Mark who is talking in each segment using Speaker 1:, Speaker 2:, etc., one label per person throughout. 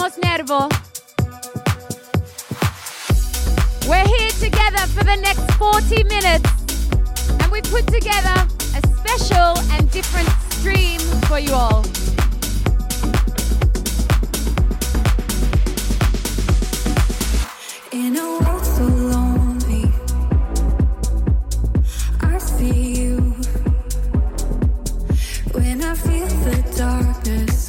Speaker 1: Somos Nervo. We're here together for the next 40 minutes, and we put together a special and different stream for you all.
Speaker 2: In a world so lonely, I see you. When I feel the darkness,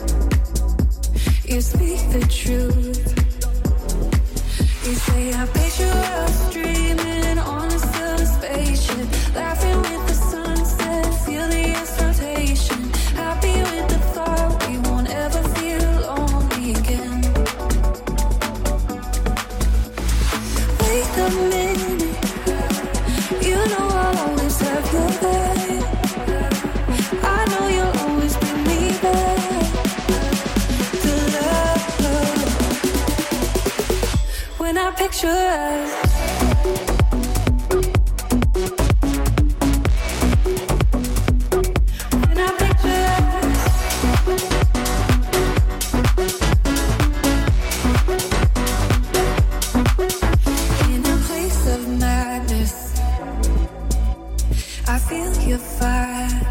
Speaker 2: you speak the truth. You say I picture us dreaming on a silver spaceship, laughing with the sunset, feel the earth's rotation, happy with the thought we won't ever feel lonely again. Wait a minute, you know I'll always have your back. I know you'll always bring me back to love. When I picture us, when I picture us, in a place of madness, I feel your fire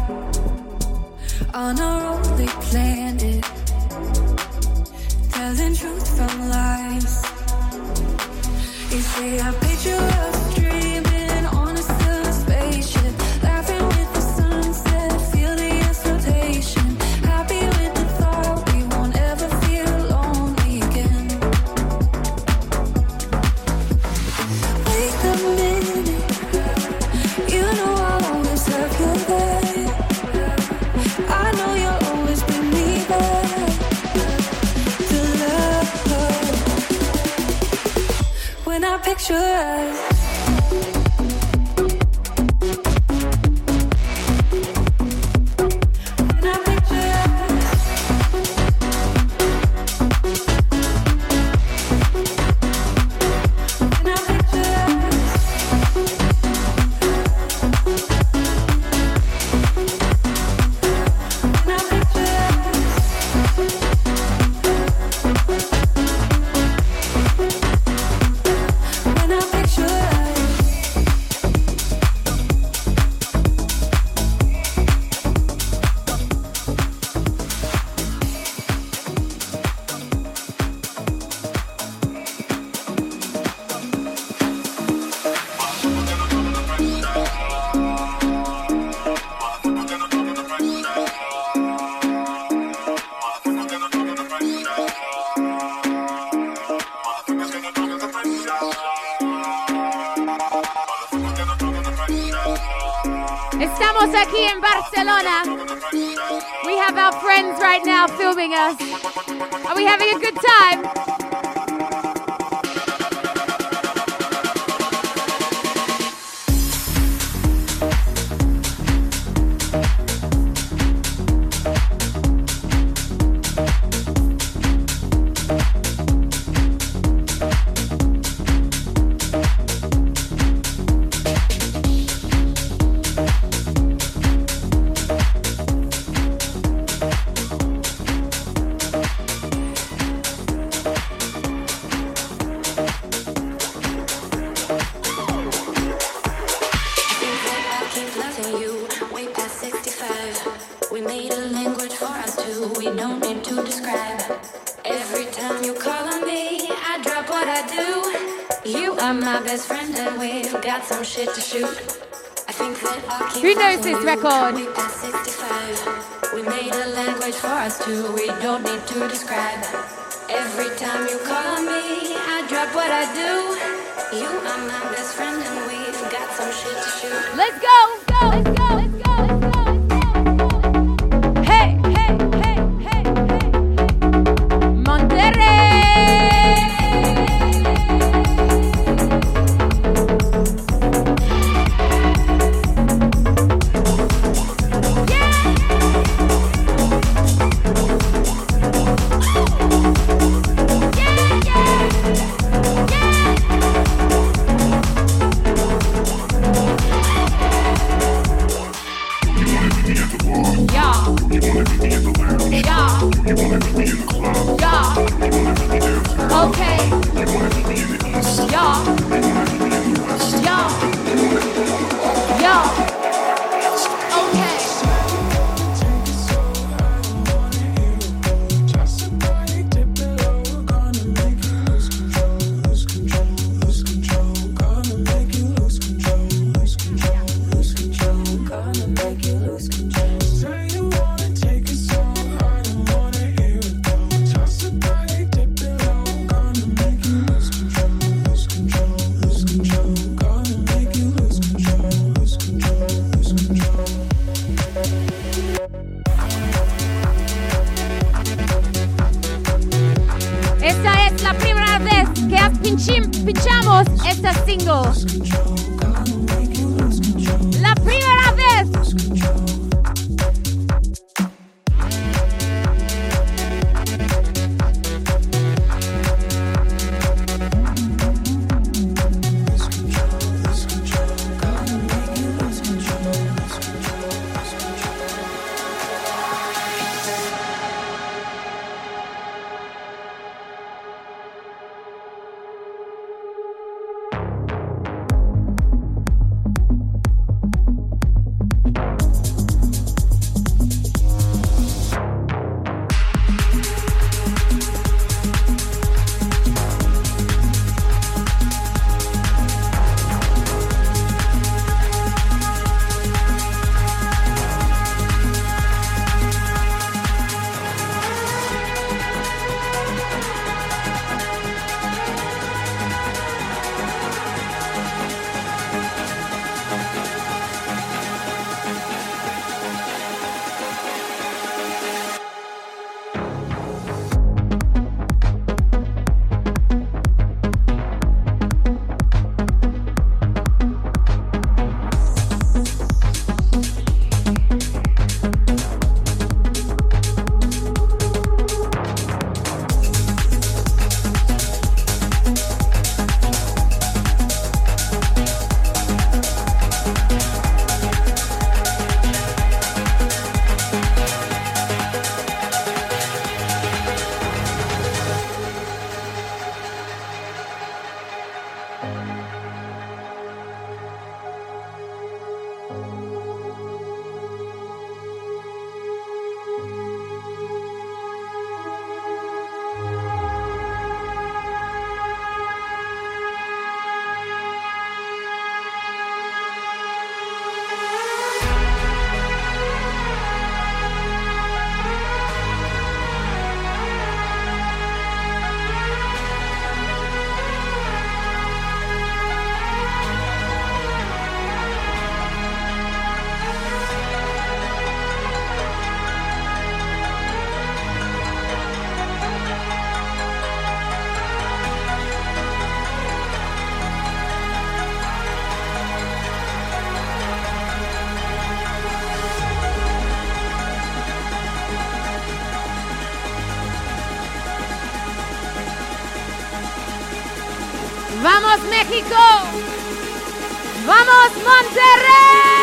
Speaker 2: on a lonely planet, telling truth from lies. You say I picture us dreaming on a silver spaceship, laughing with the sunset, feel the earth's rotation, happy with the thought we won't ever feel lonely again. Wait a minute, you know I'll always have your back. I know you'll always bring me back to love. When I picture us, when I picture us, when I picture
Speaker 1: Estamos aquí en Barcelona. We have our friends right now filming us. Are we having a good time?
Speaker 2: Some shit to shoot. I think that I'll keep.
Speaker 1: Who knows this record?
Speaker 2: We passed 65. We made a language for us two. We don't need to describe. Every time you call me, I drop what I do. You are my best friend, and we've got some shit to shoot.
Speaker 1: Let's go! Let's go! Let's go! Let's go! Hey! Hey! Hey! Hey! Hey! Monterrey! pinchamos esta single. La primera vez. ¡Vamos, México! ¡Vamos, Monterrey!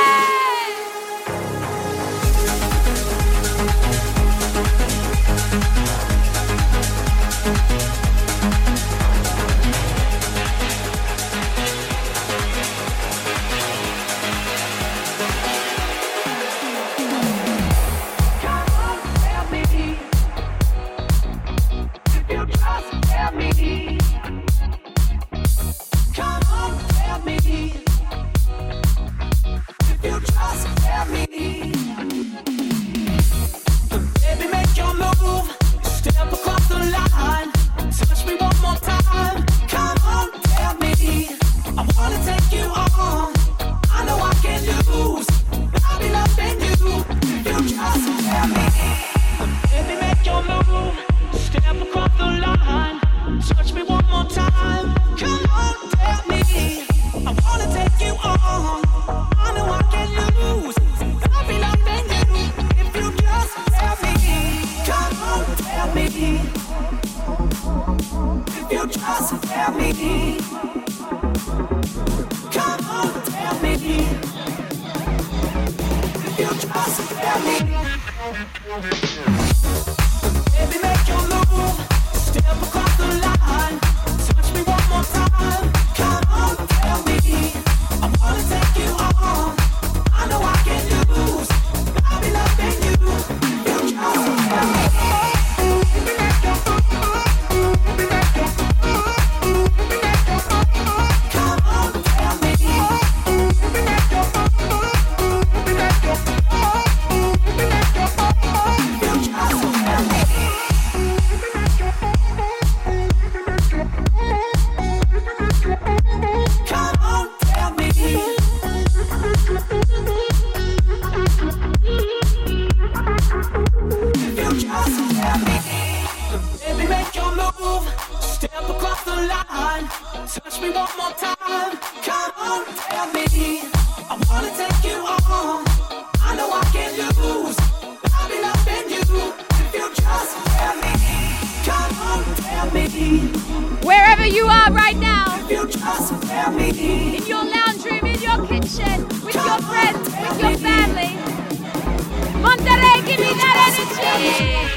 Speaker 3: the line. Touch me one more time. Come on, tell me. I wanna take you on. I know I can't lose. I'll be loving you if you just tell me. Come on, tell me.
Speaker 1: Wherever you are right now,
Speaker 3: if you just tell me.
Speaker 1: In your lounge room, in your kitchen, with your friends, with your family. Monterrey, give me that energy.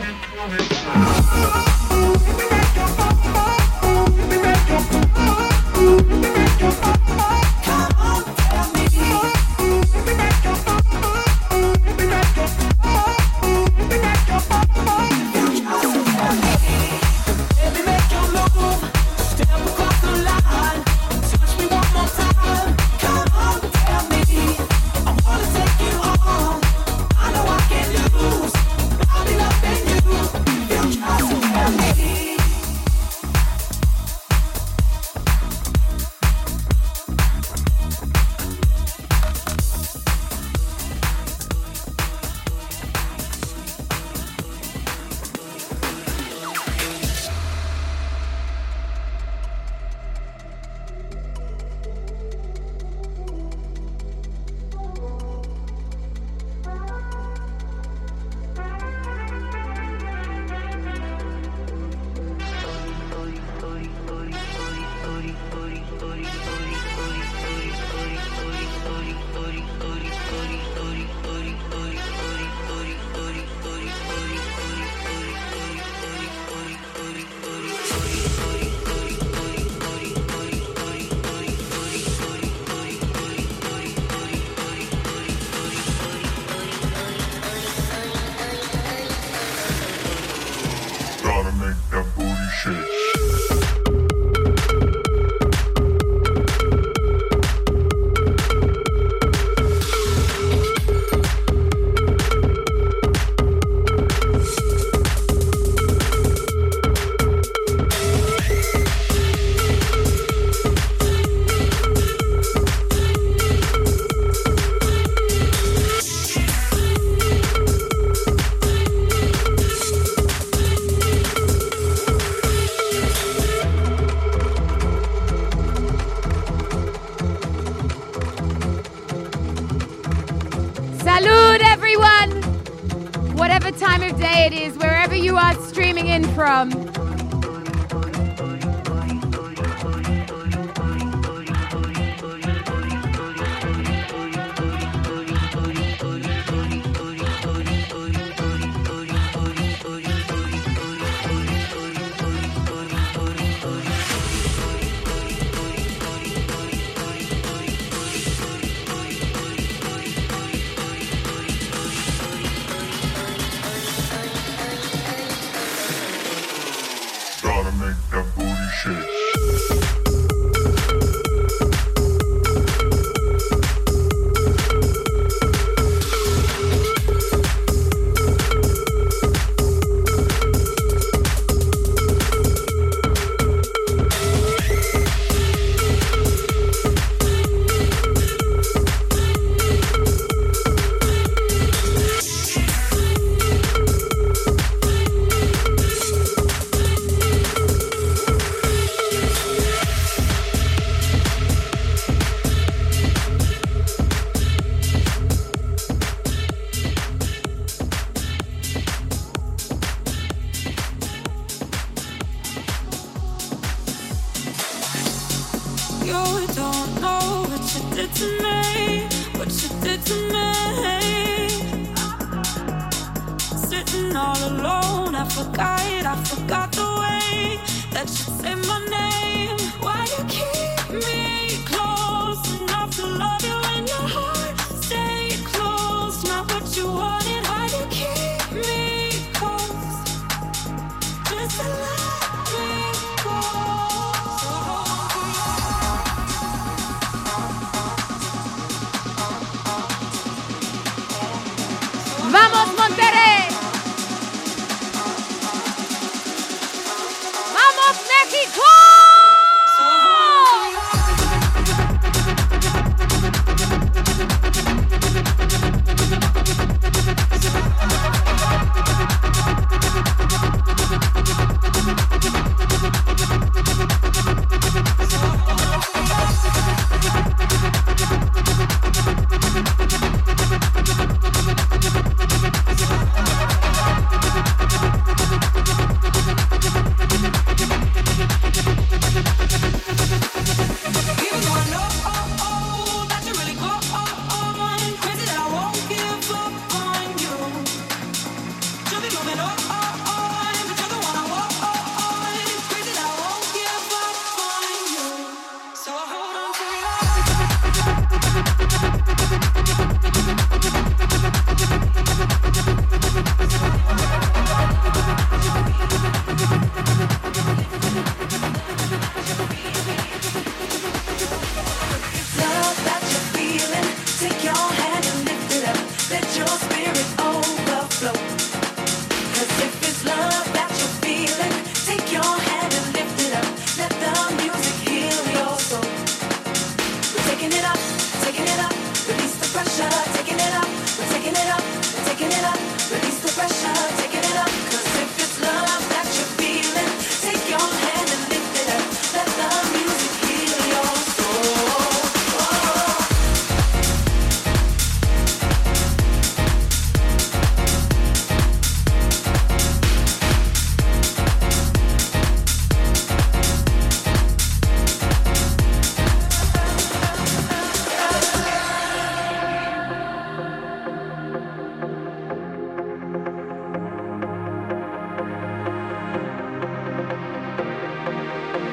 Speaker 1: From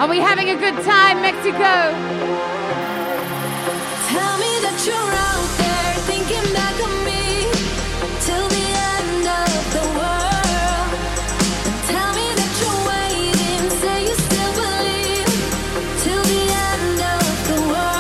Speaker 1: Are we having a good time, Mexico?
Speaker 2: Tell me that you're out there thinking back of me till the end of the world. And tell me that you're waiting, say you still believe till the end of the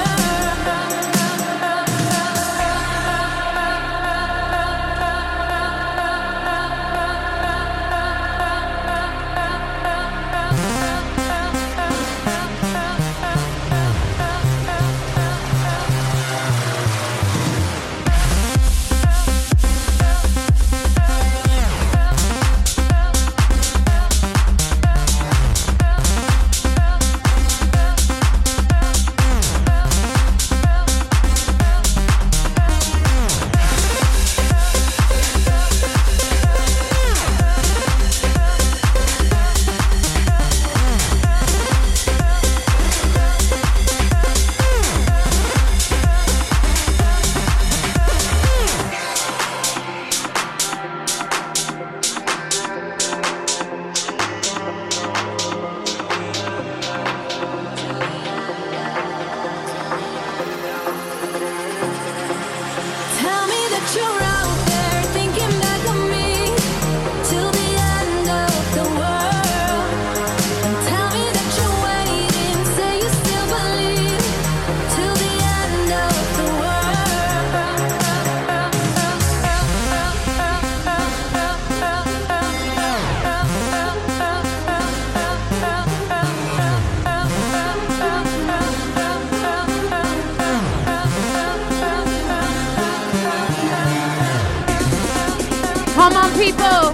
Speaker 1: Come on, people.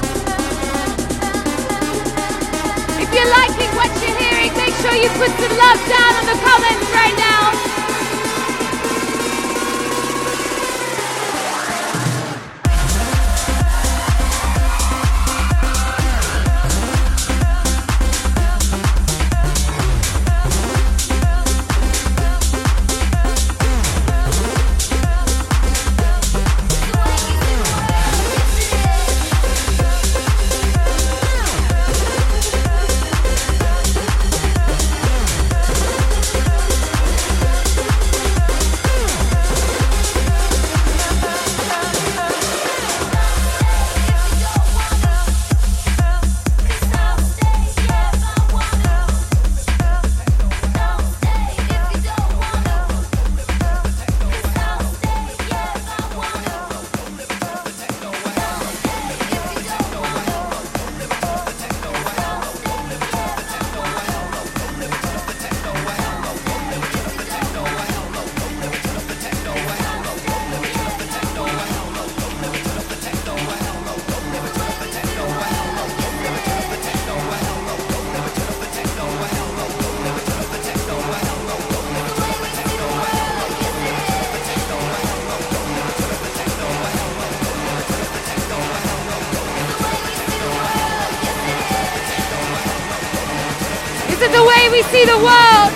Speaker 1: If you're liking what you're hearing, make sure you put some love down on the comments right now. Is it the way we see the world?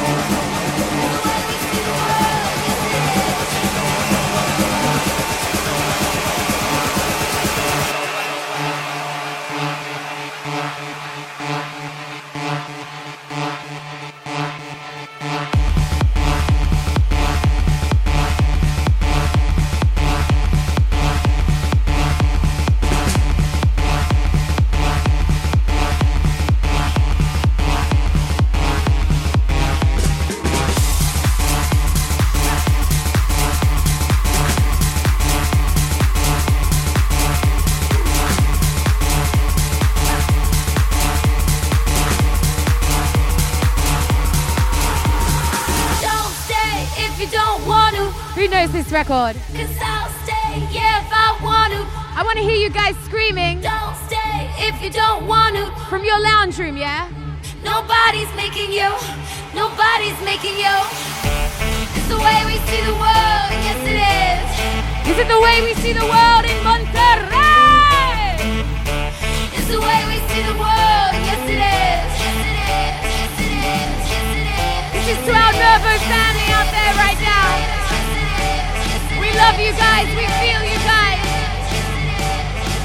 Speaker 1: Who knows this record?
Speaker 2: 'Cause I'll stay, yeah, if I want to.
Speaker 1: I want to hear you guys screaming.
Speaker 2: Don't stay if you don't want to.
Speaker 1: From your lounge room, yeah?
Speaker 2: Nobody's making you. Nobody's making you. It's the way we see the world. Yes, it is.
Speaker 1: Is it the way we see the world in Monterrey?
Speaker 2: It's the way we see the world. Yes, it is. Yes, it is. Yes, it is. Yes, it is.
Speaker 1: This is to our Nervo family out there right now. We love you guys. We feel you guys.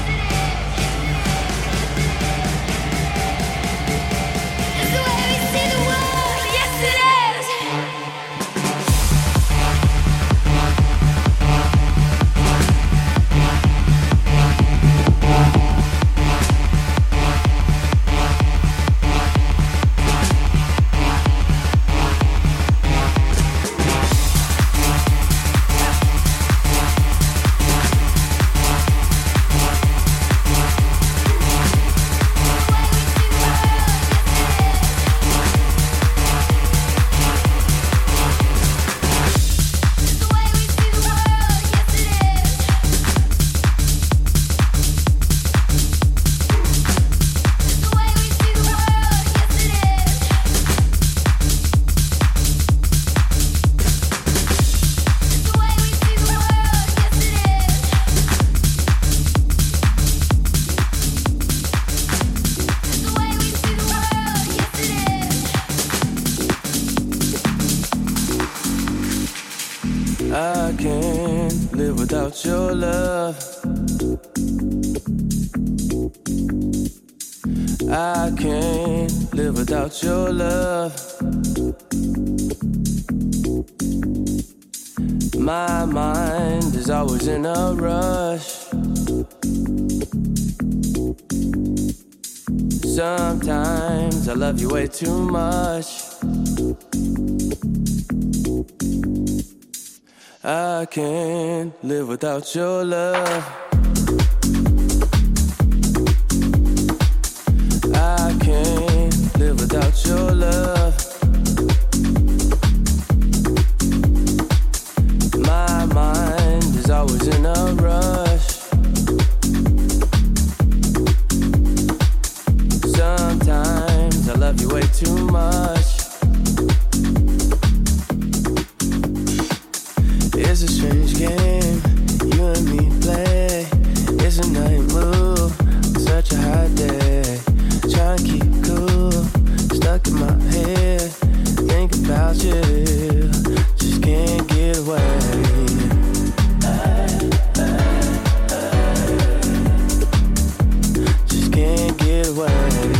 Speaker 2: It's the way we see the
Speaker 4: live without your love. I can't live without your love. My mind is always in a rush. Sometimes I love you way too much. I can't live without your love. I can't live without your love. My mind is always in a rush. Sometimes I love you way too much. It's a strange game you and me play. It's a night move, such a hot day. Try and keep cool, stuck in my head. Think about you, just can't get away. Just can't get away.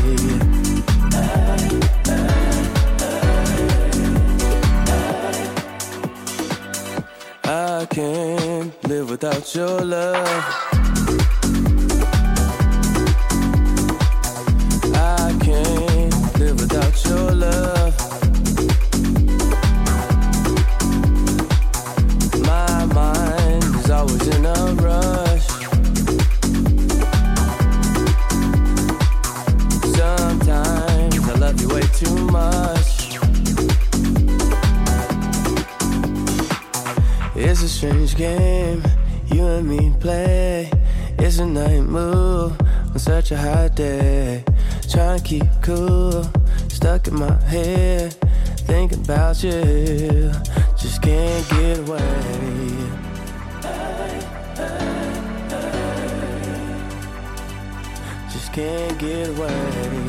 Speaker 4: I can't live without your love. I can't live without your love. My mind is always in a rush. Sometimes I love you way too much. It's a strange game you and me play. It's a night move on such a hot day. Try and keep cool, stuck in my head. Thinking about you, just can't get away. Just can't get away.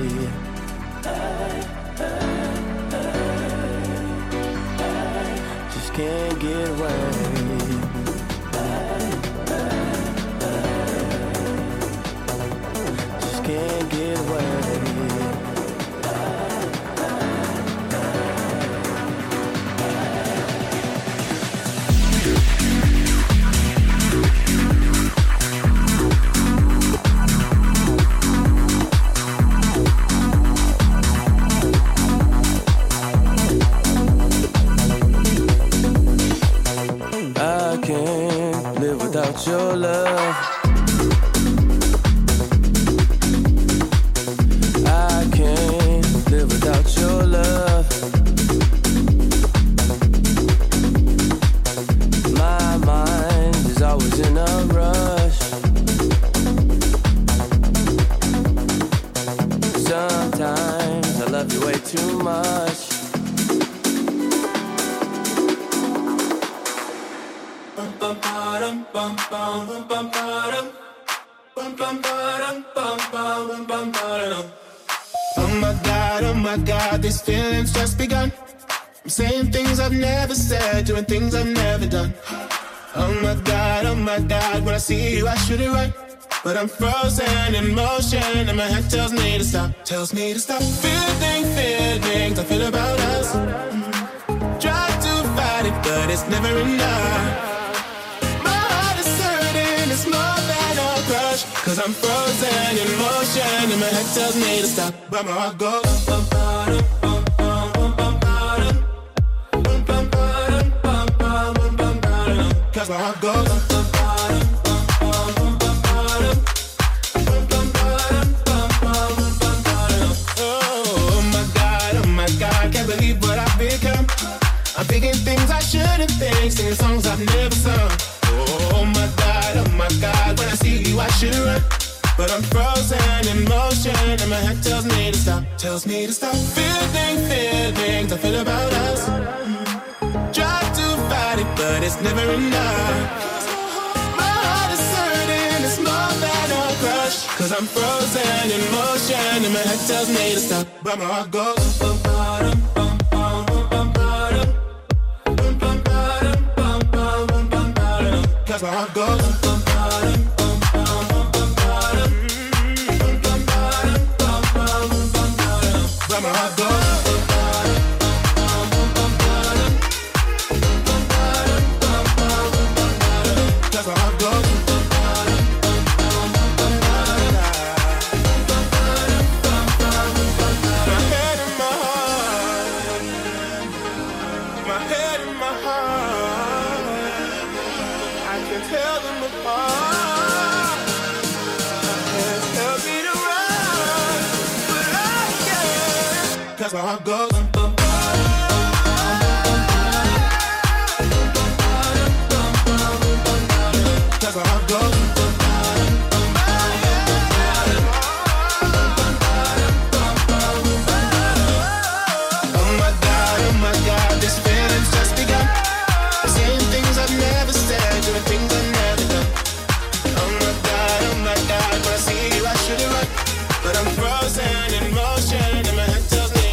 Speaker 4: Just can't get away. Just can't get away. I can't live without your love. I can't live without your love. My mind is always in a rush. Sometimes I love you way too much.
Speaker 5: Oh my God, these feelings just begun. I'm saying things I've never said, doing things I've never done. Oh my God, when I see you I should it right. But I'm frozen in motion and my head tells me to stop. Tells me to stop. Feelings I feel about us. Try to fight it, but it's never enough. It's more than a crush, 'cause I'm frozen in motion and my head tells me to stop, but my heart goes cause my heart goes oh my God, can't believe what I've become. I'm thinking things I shouldn't think, singing songs I've never sung. Oh my God, when I see you I should run. But I'm frozen in motion and my head tells me to stop. Tells me to stop. Feelings I feel about us. Try to fight it, but it's never enough. My heart is hurting, it's more than a crush. 'Cause I'm frozen in motion and my head tells me to stop. But my heart goes That's how it goes. That's how it goes. That's how it goes. That's how it goes. Oh my God, this feeling's just begun. Saying things I've never said, doing things I've never done. Oh my God, when I see you I should've run, but I'm frozen in motion and my head tells me.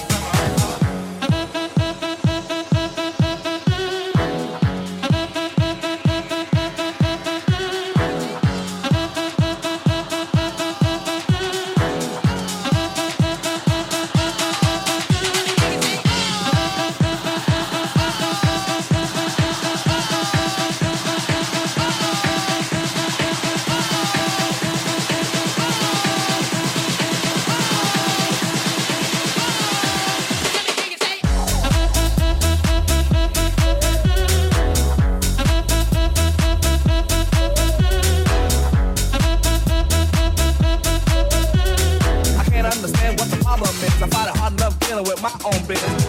Speaker 5: With my own business.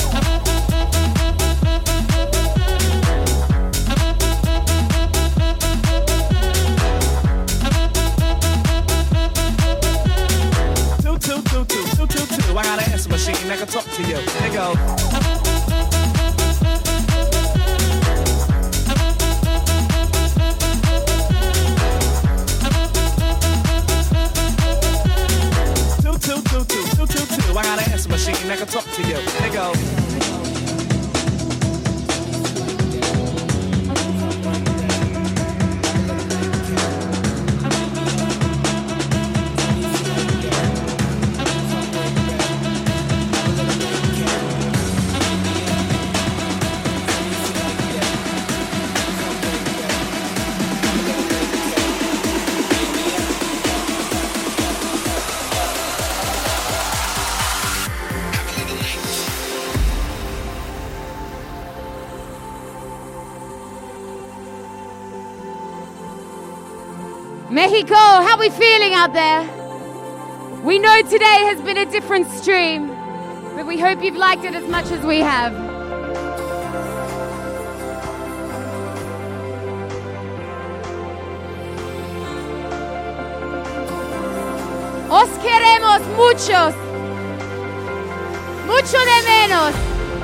Speaker 5: Two. I got an answer machine that can talk to you. There you go. I got an answer machine that can talk to you. There you go.
Speaker 1: Mexico, how we feeling out there? We know today has been a different stream, but we hope you've liked it as much as we have. Os queremos muchos, mucho de menos.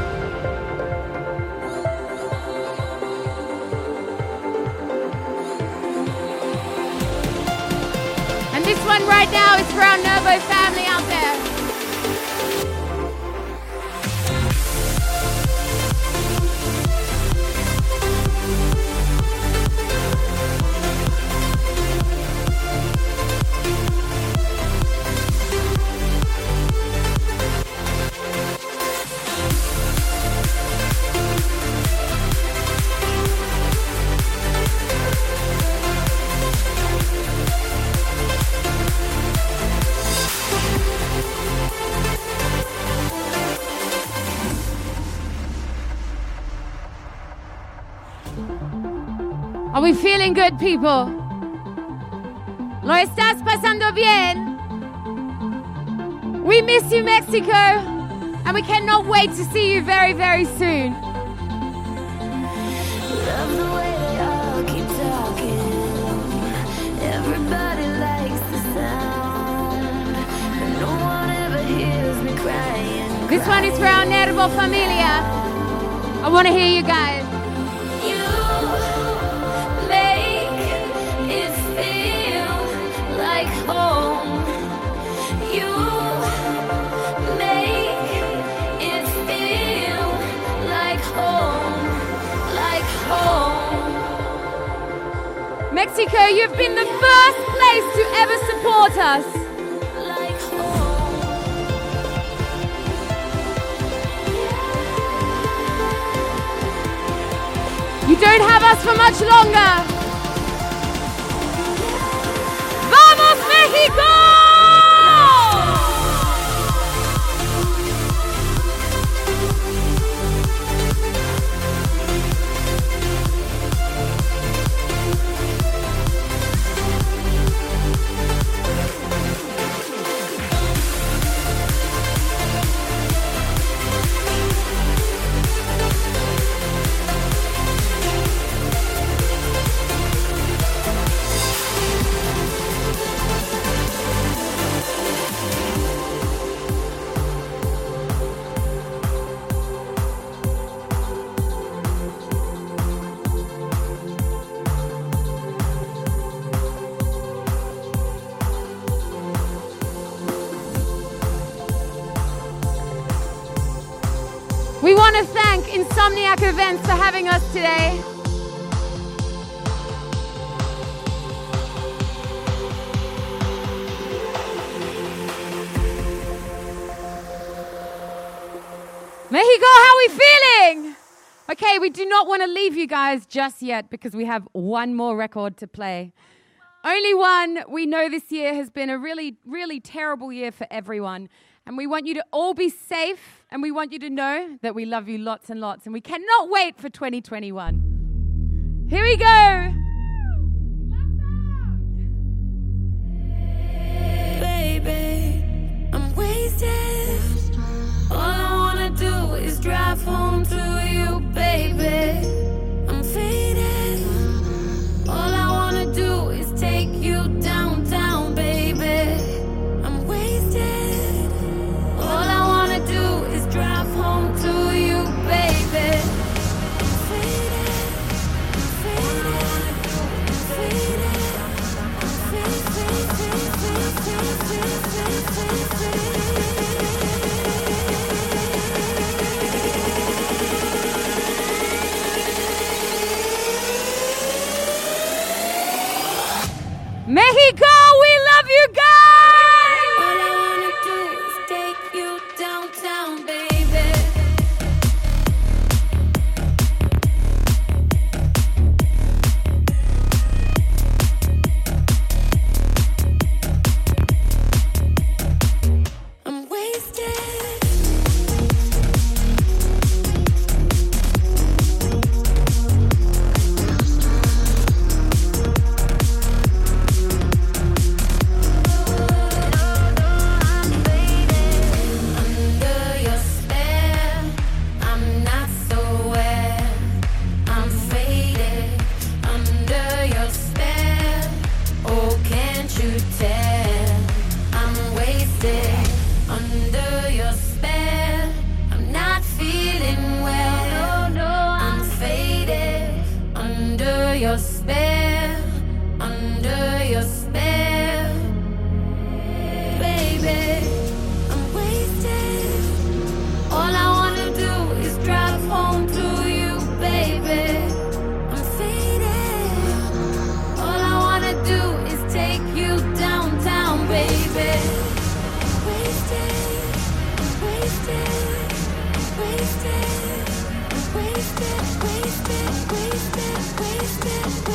Speaker 1: This one right now is for our Nervo family out there. Are we feeling good, people? ¿Lo estás pasando bien? We miss you, Mexico, and we cannot wait to see you very, very soon.
Speaker 2: Love the way they all keep talking. Everybody likes the sound, and no one ever hears me crying.
Speaker 1: This one is for our Nervo familia. I want to hear you guys.
Speaker 2: Home. You make it feel like home, like home.
Speaker 1: you've been the first place to ever support us.
Speaker 2: like home.
Speaker 1: You don't have us for much longer. ¡Vamos, México! We want to thank Insomniac Events for having us today. Mexico, how are we feeling? Okay, we do not want to leave you guys just yet because we have one more record to play. Only one. We know this year has been a really, really terrible year for everyone. And we want you to all be safe, and we want you to know that we love you lots and lots, and we cannot wait for 2021. Here we go.
Speaker 2: Baby, I'm wasted. All I wanna do is drive home to you, baby. I'm faded. All I wanna do is take you downtown, baby. I'm wasted. All I wanna do is drive home to you, baby. I'm faded. I'm faded. I'm
Speaker 1: Mexico, we love you guys!
Speaker 2: All I wanna do is take you downtown, baby. I'm wasted. Under your spell, I'm not so well. I'm faded under your spell. Oh, can't you tell? I'm wasted under your spell. I'm not feeling well. I'm faded under your spell. Under your spell. Baby, I'm wasted. All I wanna do is drive home to you, baby. I'm faded. All I wanna do is take you downtown, baby. Wasted, wasted, wasted, wasted, wasted, wasted, wasted,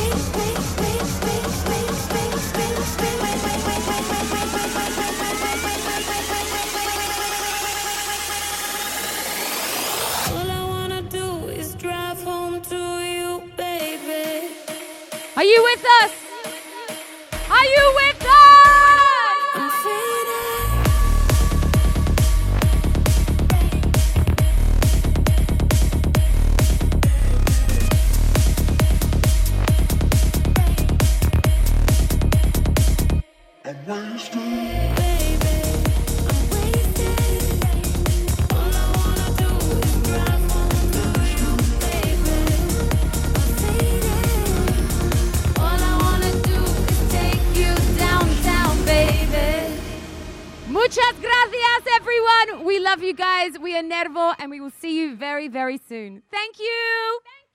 Speaker 2: all I wanna do is drive home to you, baby.
Speaker 1: Are you with us? Are you with us?
Speaker 2: I'm faded. Baby, I'm wasted. All I wanna do is drive home to you, baby. I'm faded. All I wanna do is take you downtown, baby.
Speaker 1: Muchas gracias, everyone. We love you guys. We are Nervo, and we will see you very, very soon. Thank you.